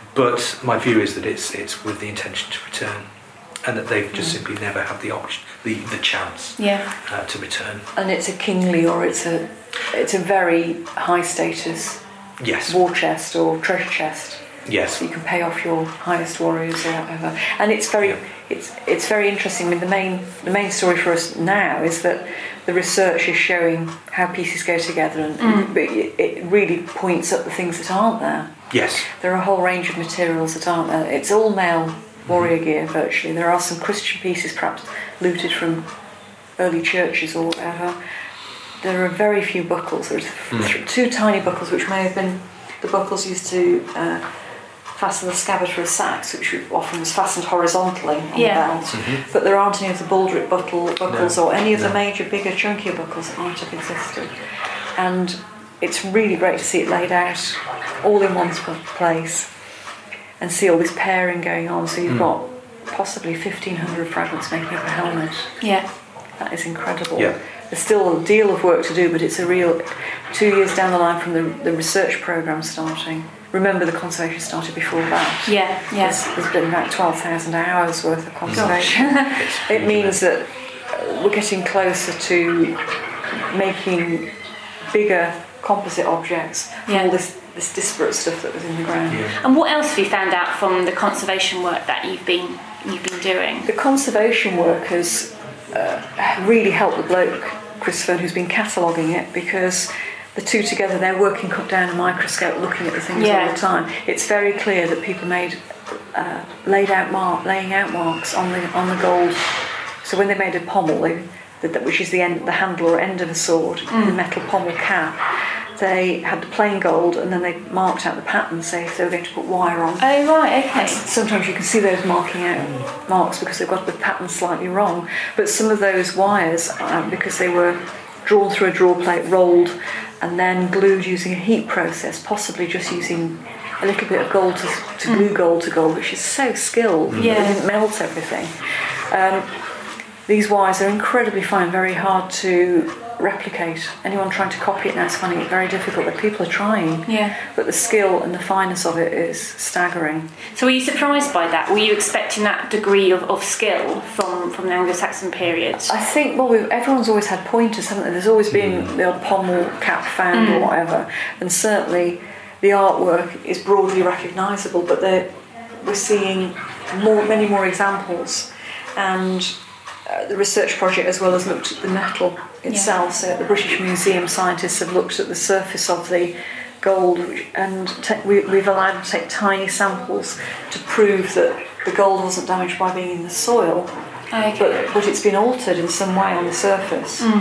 But my view is that it's it's with the intention to return, and that they've just mm. simply never had the option, the, the chance yeah. uh, to return. And it's a kingly, or it's a it's a very high status yes. war chest or treasure chest. Yes. So you can pay off your highest warriors or whatever. And it's very yeah. it's it's very interesting. I mean, the main the main story for us now is that the research is showing how pieces go together, and, mm. and it, it really points up the things that aren't there. Yes. There are a whole range of materials that aren't there. It's all male warrior gear virtually. There are some Christian pieces perhaps looted from early churches or whatever. There are very few buckles. There's mm. two tiny buckles which may have been the buckles used to uh, fasten the scabbard for a sax, which often was fastened horizontally on yeah. the belt. Mm-hmm. But there aren't any of the baldric buckle, buckles no. or any of no. the major, bigger, chunkier buckles that might have existed. And it's really great to see it laid out all in one place and see all this pairing going on. So you've mm. got possibly fifteen hundred fragments making up a helmet. Yeah. That is incredible. Yeah. There's still a deal of work to do, but it's a real two years down the line from the, the research programme starting. Remember, the conservation started before that. Yeah, yeah. There's, there's been about twelve thousand hours worth of conservation. It means that we're getting closer to making bigger composite objects from yeah. all this, this disparate stuff that was in the ground. Yeah. And what else have you found out from the conservation work that you've been you've been doing? The conservation work has uh, really helped the bloke, Chris Fern, who's been cataloguing it, because the two together, they're working cut down a microscope, looking at the things yeah. all the time. It's very clear that people made uh, laid out mark, laying out marks on the on the gold. So when they made a pommel, they, the, which is the end, the handle or end of a sword, mm. the metal pommel cap, they had the plain gold, and then they marked out the pattern, say if they were going to put wire on. Oh right, okay. And sometimes you can see those marking out marks because they've got the pattern slightly wrong. But some of those wires, uh, because they were drawn through a draw plate, rolled, and then glued using a heat process, possibly just using a little bit of gold to, to glue gold to gold, which is so skilled. Yeah. It didn't melt everything. Um, these wires are incredibly fine, very hard to replicate. Anyone trying to copy it now is finding it very difficult, but people are trying. Yeah. But the skill and the fineness of it is staggering. So were you surprised by that? Were you expecting that degree of, of skill from, from the Anglo-Saxon period? I think, well, we've, everyone's always had pointers, haven't they? There's always been mm. the odd pommel cap found mm. or whatever, and certainly the artwork is broadly recognisable, but we're seeing more, many more examples, and uh, the research project as well has looked at the metal itself. Yeah. So the British Museum scientists have looked at the surface of the gold, and te- we, we've allowed them to take tiny samples to prove that the gold wasn't damaged by being in the soil, okay. but, but it's been altered in some way on the surface. Mm.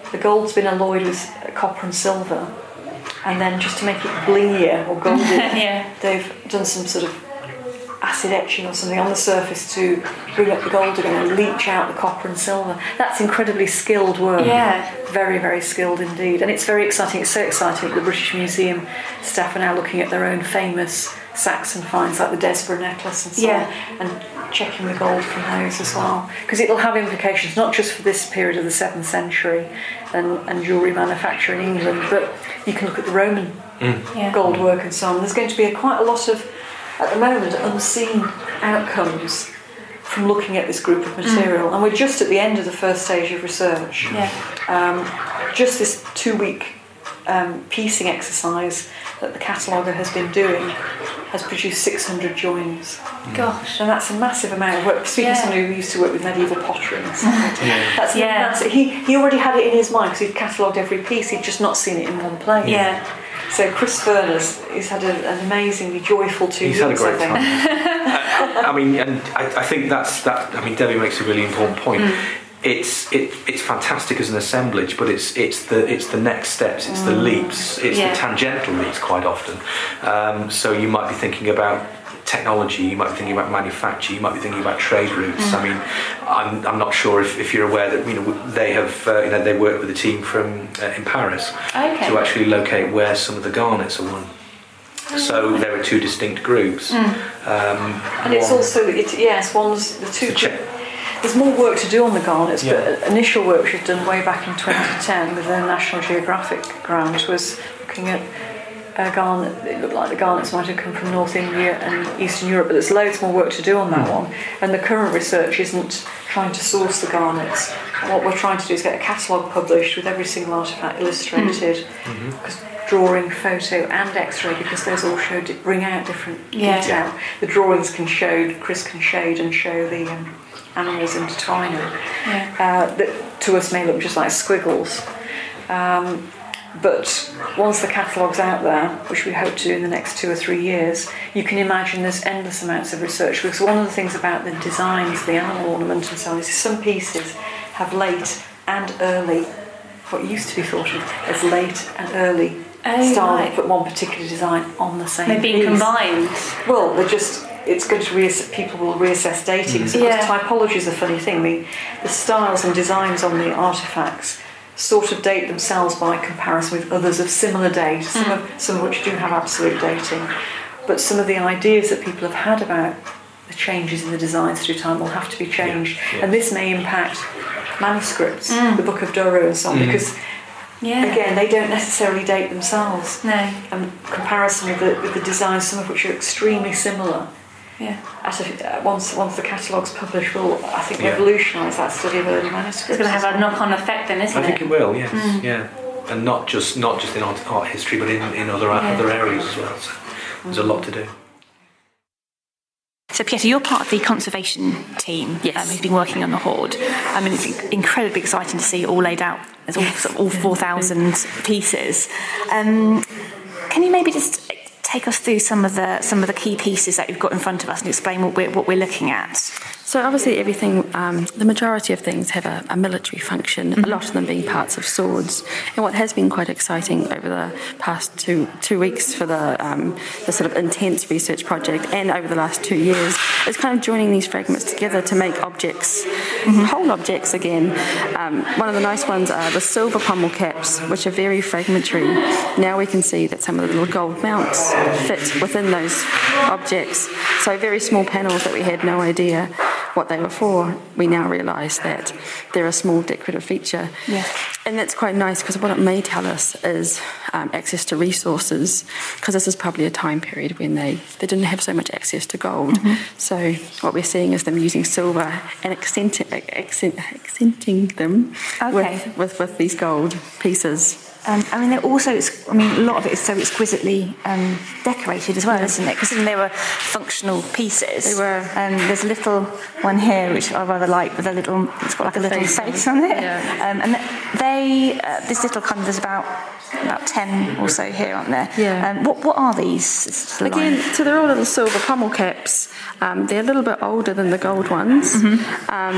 the gold's been alloyed with copper and silver, and then just to make it blingier or golden, yeah. they've done some sort of acid etching or something on the surface to bring up the gold again and leach out the copper and silver. That's incredibly skilled work. Yeah. Very, very skilled indeed. And it's very exciting. It's so exciting that the British Museum staff are now looking at their own famous Saxon finds like the Desborough necklace and so yeah. on, and checking the gold from those as well. Because it'll have implications not just for this period of the seventh century and, and jewellery manufacture in England, but you can look at the Roman mm. yeah. gold work and so on. There's going to be a, quite a lot of, at the moment, unseen outcomes from looking at this group of material. Mm. And we're just at the end of the first stage of research. Yeah. Um, just this two-week um, piecing exercise that the cataloguer has been doing has produced six hundred joins. Gosh. And that's a massive amount of work. Speaking yeah. to someone who used to work with medieval pottery and stuff. yeah. That's, yeah. that's, he, he already had it in his mind because he'd catalogued every piece, he'd just not seen it in one place. Yeah. So Chris Furness, he's had a, an amazingly joyful two he's years, had a great I think. time. I, I mean, and I, I think that's that. I mean, Debbie makes a really important point. Mm. It's it, it's fantastic as an assemblage, but it's it's the it's the next steps, it's mm. the leaps, it's yeah. the tangential leaps quite often. Um, so you might be thinking about technology, you might be thinking about manufacture, you might be thinking about trade routes. Mm. I mean, I'm I'm not sure if, if you're aware that you know they have uh, you know they work with a team from uh, in Paris okay. to actually locate where some of the garnets are won. So there are two distinct groups. Mm. Um, and it's also it, yes, one's the two. Check. There's more work to do on the garnets, yeah. but initial work which was done way back in twenty ten with the National Geographic grant was looking at a garnet. It looked like the garnets might have come from North India and Eastern Europe, but there's loads more work to do on that mm. one. And the current research isn't trying to source the garnets. What we're trying to do is get a catalogue published with every single artefact illustrated, mm. mm-hmm. drawing, photo and x-ray, because those all show bring out different yeah. detail. The drawings can show, Chris can shade and show the um, animals intertwining. Yeah. Uh, that to us may look just like squiggles. Um, but once the catalogue's out there, which we hope to do in the next two or three years, you can imagine there's endless amounts of research, because one of the things about the designs, the animal ornament and so on, is some pieces have late and early, what used to be thought of as late and early oh, style, right. but one particular design on the same They're being piece. combined. Well, they're just... It's going to reassess, people will reassess dating. Mm. So yeah. typology is a funny thing. The, the styles and designs on the artefacts sort of date themselves by comparison with others of similar date, some mm. of some of which do have absolute dating. But some of the ideas that people have had about the changes in the designs through time will have to be changed. Yeah. Yeah. And this may impact manuscripts, mm. the Book of Durrow and so on, mm. because yeah. again, they don't necessarily date themselves. No. And comparison with the, with the designs, some of which are extremely similar. Yeah. At a, once once the catalogue's published, will I think yeah. revolutionise that study of early manuscripts. It's going to have a knock-on effect, then, isn't I it? I think it will. Yes. Mm. Yeah. And not just not just in art, art history, but in, in other yeah. other areas as well. So there's mm. a lot to do. So, Pieta, you're part of the conservation team yes. um, who's been working on the hoard. I mean, it's incredibly exciting to see it all laid out. There's all, sort of all four thousand pieces. Um, can you maybe just take us through some of the some of the key pieces that you've got in front of us and explain what we're what we're looking at? So obviously everything, um, the majority of things have a, a military function, mm-hmm. a lot of them being parts of swords. And what has been quite exciting over the past two two weeks for the, um, the sort of intense research project and over the last two years is kind of joining these fragments together to make objects, mm-hmm. whole objects again. Um, one of the nice ones are the silver pommel caps, which are very fragmentary. Now we can see that some of the little gold mounts fit within those objects. So very small panels that we had no idea what they were for, we now realise that they're a small decorative feature. Yeah. And that's quite nice, because what it may tell us is um, access to resources, because this is probably a time period when they, they didn't have so much access to gold. Mm-hmm. So what we're seeing is them using silver and accent, accent, accenting them okay. with, with, with these gold pieces. Um, I mean, they're also, I mean, a lot of it is so exquisitely um, decorated as well, isn't it? Because they were functional pieces. They were. Um, there's a little one here, which I rather like, with a little, it's got like a little face, face on it. Yeah. Um, and they, uh, this little kind of, there's about about ten or so here, aren't there? Yeah. Um, what, what are these? Again, so they're all little silver pommel caps. Um, they're a little bit older than the gold ones. Mm-hmm. Um,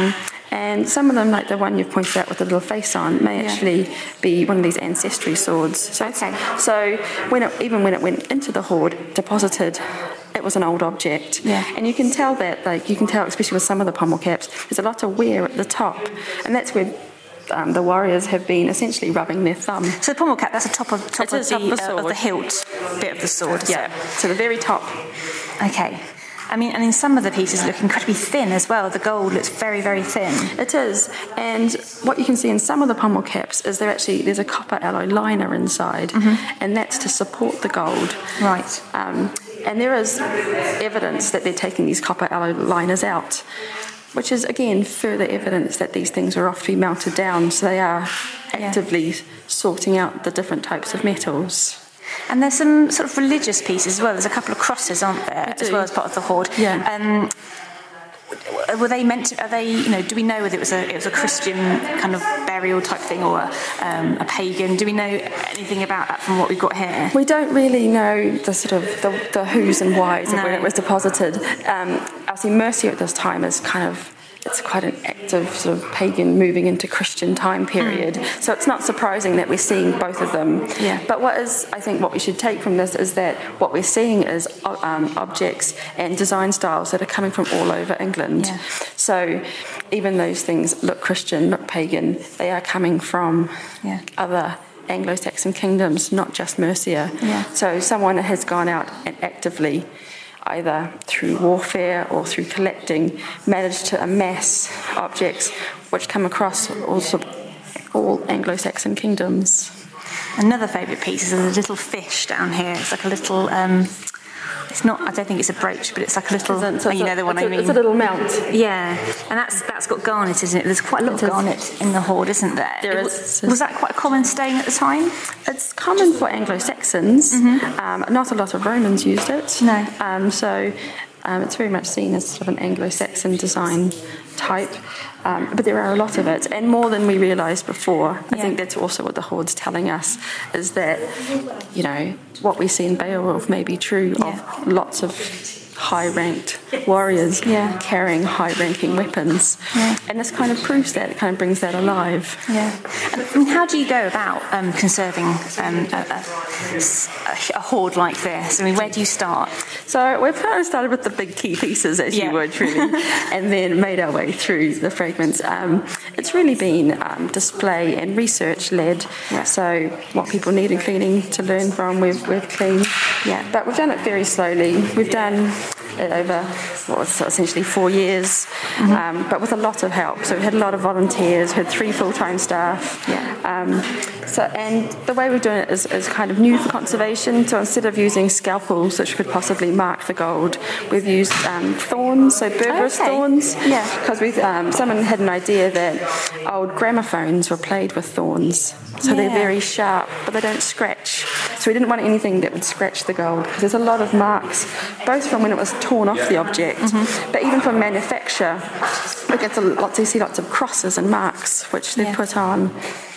And some of them, like the one you've pointed out with the little face on, may yeah. actually be one of these ancestry swords. So, okay. So when it, even when it went into the hoard, deposited, it was an old object. Yeah. And you can tell that, like you can tell, especially with some of the pommel caps, there's a lot of wear at the top, and that's where um, the warriors have been essentially rubbing their thumb. So the pommel cap, that's the top of top, of the, top of, the uh, of the hilt bit of the sword. Is yeah. it? So the very top. Okay. I mean, and in some of the pieces look incredibly thin as well. The gold looks very, very thin. It is. And what you can see in some of the pommel caps is there actually, there's a copper alloy liner inside, mm-hmm. and that's to support the gold. Right. Um, and there is evidence that they're taking these copper alloy liners out, which is, again, further evidence that these things are off to be melted down, so they are actively yeah. sorting out the different types of metals. And there's some sort of religious pieces as well. There's a couple of crosses, aren't there, as well as part of the hoard? Yeah. Um, were they meant to? Are they? You know, do we know whether it was a it was a Christian kind of burial type thing or a, um, a pagan? Do we know anything about that from what we've got here? We don't really know the sort of the, the who's and whys no. of when it was deposited. Um, obviously, Mercia at this time is kind of. It's quite an active sort of pagan moving into Christian time period. Mm. So it's not surprising that we're seeing both of them. Yeah. But what is, I think, what we should take from this is that what we're seeing is um, objects and design styles that are coming from all over England. Yeah. So even those things look Christian, look pagan, they are coming from yeah. other Anglo-Saxon kingdoms, not just Mercia. Yeah. So someone has gone out and actively, either through warfare or through collecting, managed to amass objects which come across also all Anglo-Saxon kingdoms. Another favourite piece is a little fish down here. It's like a little... Um, it's not. I don't think it's a brooch, but it's like a little. So oh, you know the one I mean. It's a little mount. Yeah, and that's that's got garnet, isn't it? There's quite a lot it of garnet is. in the hoard, isn't there? There it, is. Was that quite a common stone at the time? It's common for Anglo-Saxons. Mm-hmm. Um, not a lot of Romans used it. No. Um, so um, it's very much seen as sort of an Anglo-Saxon design type. Um, but there are a lot of it, and more than we realised before. I yeah. think that's also what the hoard's telling us, is that, you know, what we see in Beowulf may be true yeah. of lots of high-ranked warriors yeah. carrying high-ranking weapons. Yeah. And this kind of proves that, it kind of brings that alive. Yeah. And how do you go about um, conserving um, a, a, a hoard like this? I mean, where do you start? So we've kind of started with the big key pieces, as yeah. you would, really, and then made our way through the fragments. Um, it's really been um, display and research-led. Yeah. So what people need in cleaning to learn from, we've, we've cleaned. Yeah. But we've done it very slowly. We've done it over what was essentially four years, mm-hmm. um, but with a lot of help. So we had a lot of volunteers, we had three full-time staff. Yeah. Um, so and the way we're doing it is, is kind of new for conservation. So instead of using scalpels, which could possibly mark the gold, we've used um, thorns, so Berberis okay. thorns. Yeah. Because we um, someone had an idea that old gramophones were played with thorns, so yeah. they're very sharp, but they don't scratch. So we didn't want anything that would scratch the gold, because there's a lot of marks, both from when it was torn off the object, mm-hmm. but even from manufacture. We get a lot, you see lots of crosses and marks which they yeah. put on.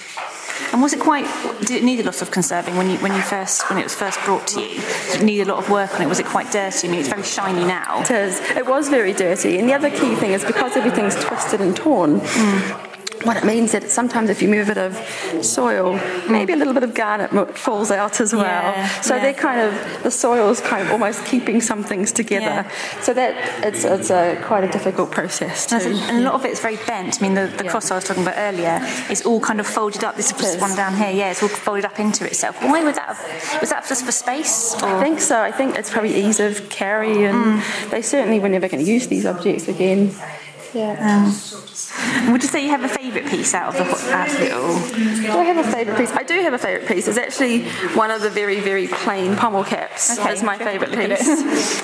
And was it quite? Did it need a lot of conserving when you when you first when it was first brought to you? Did it need a lot of work on it? Was it quite dirty? I mean, it's very shiny now. It is. It was very dirty. And the other key thing is because everything's twisted and torn. Mm. What it means is that sometimes if you move a bit of soil, maybe a little bit of garnet falls out as well. Yeah, so yeah. they're kind of, the soil's kind of almost keeping some things together. Yeah. So that it's it's a quite a difficult process too. And a lot of it's very bent. I mean, the, the yeah. cross I was talking about earlier is all kind of folded up. This is one down here. Yeah, it's all folded up into itself. Why would that have, was that just for space? Or? I think so. I think it's probably ease of carry, and mm. they certainly were never going to use these objects again. Yeah. Um, would you say you have a favourite piece out of, the, out of it all? Do I have a favourite piece? I do have a favourite piece. It's actually one of the very, very plain pommel caps. Okay. It's my favourite piece.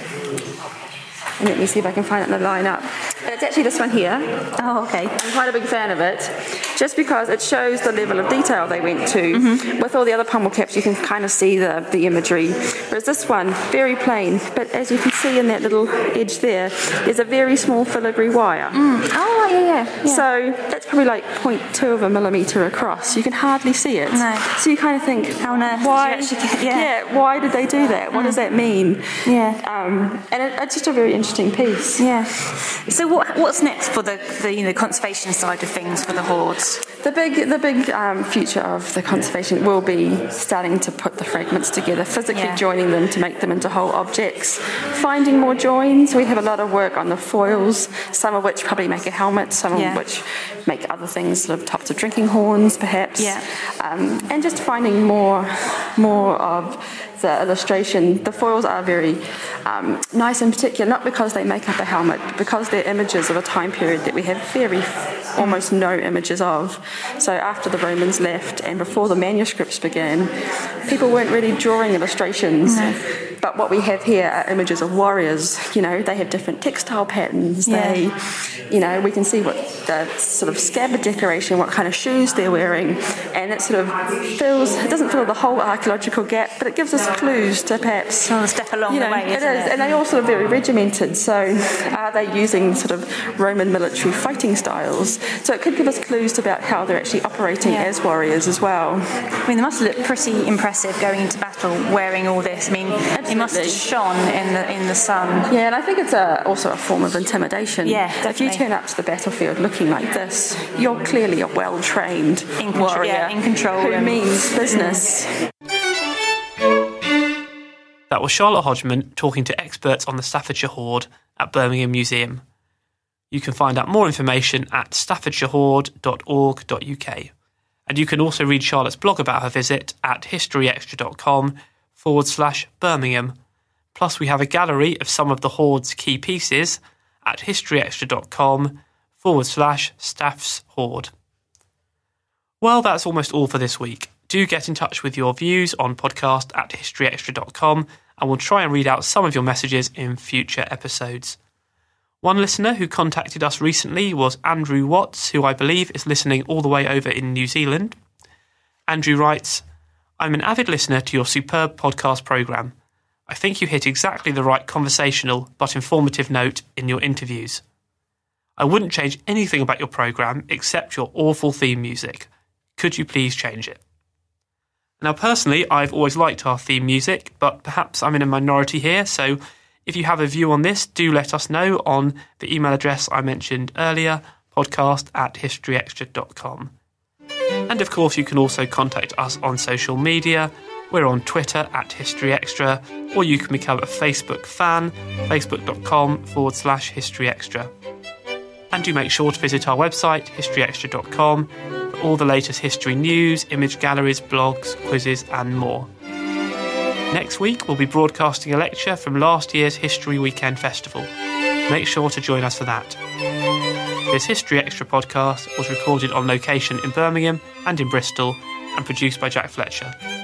And let me see if I can find it in the line-up. And it's actually this one here. Oh, okay. I'm quite a big fan of it, just because it shows the level of detail they went to. Mm-hmm. With all the other pommel caps, you can kind of see the, the imagery. Whereas this one, very plain, but as you can see in that little edge there, there's a very small filigree wire. Mm. Oh, yeah, yeah, yeah. So that's probably like zero point two of a millimetre across. You can hardly see it. No. So you kind of think, how on earth why, did you actually get, yeah. yeah, why did they do that? What mm. does that mean? Yeah. Um, and it, it's just a very interesting piece. Yeah. So what, what's next for the, the you know conservation side of things for the hoards? The big, the big um, future of the conservation will be starting to put the fragments together, physically Yeah. joining them to make them into whole objects, finding more joins. We have a lot of work on the foils, some of which probably make a helmet, some Yeah. of which make other things, sort of tops of drinking horns, perhaps. Yeah. Um, and just finding more, more of the illustration. The foils are very um, nice in particular, not because they make up a helmet, but because they're images of a time period that we have very, almost no images of. So after the Romans left and before the manuscripts began, people weren't really drawing illustrations. No. But what we have here are images of warriors. You know, they have different textile patterns. Yeah. They, you know, we can see what the sort of scabbard decoration, what kind of shoes they're wearing, and it sort of fills. It doesn't fill the whole archaeological gap, but it gives us clues to perhaps Sort of step along you know, the way, it isn't is, it? and they all sort of very regimented. So, are they using sort of Roman military fighting styles? So it could give us clues about how they're actually operating Yeah. as warriors as well. I mean, they must look pretty impressive going into battle wearing all this. I mean, it must have shone in the in the sun. Yeah, and I think it's a, also a form of intimidation. Yeah, If you definitely. turn up to the battlefield looking like this, you're clearly a well-trained In control- warrior yeah, in control who and- means business. That was Charlotte Hodgman talking to experts on the Staffordshire Hoard at Birmingham Museum. You can find out more information at staffordshire hoard dot org dot uk. And you can also read Charlotte's blog about her visit at historyextra.com forward slash Birmingham. Plus, we have a gallery of some of the Hoard's key pieces at historyextra.com forward slash Staff's Hoard. Well, that's almost all for this week. Do get in touch with your views on podcast at historyextra dot com, and we'll try and read out some of your messages in future episodes. One listener who contacted us recently was Andrew Watts, who I believe is listening all the way over in New Zealand. Andrew writes, I'm an avid listener to your superb podcast programme. I think you hit exactly the right conversational but informative note in your interviews. I wouldn't change anything about your programme except your awful theme music. Could you please change it? Now, personally, I've always liked our theme music, but perhaps I'm in a minority here, so if you have a view on this, do let us know on the email address I mentioned earlier, podcast at historyextra dot com. And of course, you can also contact us on social media. We're on Twitter at historyextra, or you can become a Facebook fan, facebook.com forward slash historyextra. And do make sure to visit our website, historyextra dot com, for all the latest history news, image galleries, blogs, quizzes, and more. Next week, we'll be broadcasting a lecture from last year's History Weekend Festival. Make sure to join us for that. This History Extra podcast was recorded on location in Birmingham and in Bristol and produced by Jack Fletcher.